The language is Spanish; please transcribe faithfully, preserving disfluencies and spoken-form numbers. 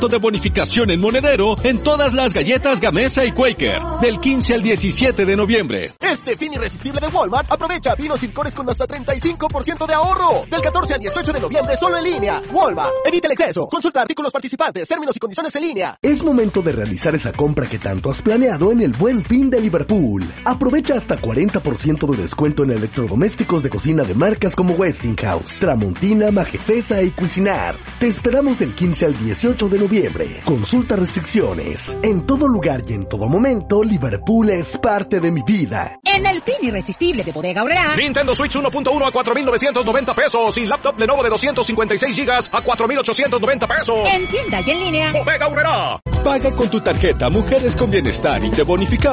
de bonificación en monedero en todas las galletas Gamesa y Quaker, del quince al diecisiete de noviembre. Este fin irresistible de Walmart, aprovecha vinos y licores con hasta treinta y cinco por ciento de ahorro. Del catorce al dieciocho de noviembre, solo en línea. Walmart, evita el exceso. Consulta artículos participantes, términos y condiciones en línea. Es momento de realizar esa compra que tanto has planeado en el Buen Fin de Liverpool. Aprovecha hasta cuarenta por ciento de descuento en electrodomésticos de cocina de marcas como Westinghouse, Tramontina, Majestesa y Cuisinart. Te esperamos del quince al dieciocho de noviembre. Consulta restricciones. En todo lugar y en todo momento, Liverpool es parte de mi vida. En el fin irresistible de Bodega Aurrerá, Nintendo Switch uno punto uno a cuatro mil novecientos noventa pesos y laptop Lenovo de doscientos cincuenta y seis gigas a cuatro mil ochocientos noventa pesos. En tienda y en línea. Bodega Aurrerá. Paga con tu tarjeta Mujeres con Bienestar y te bonificamos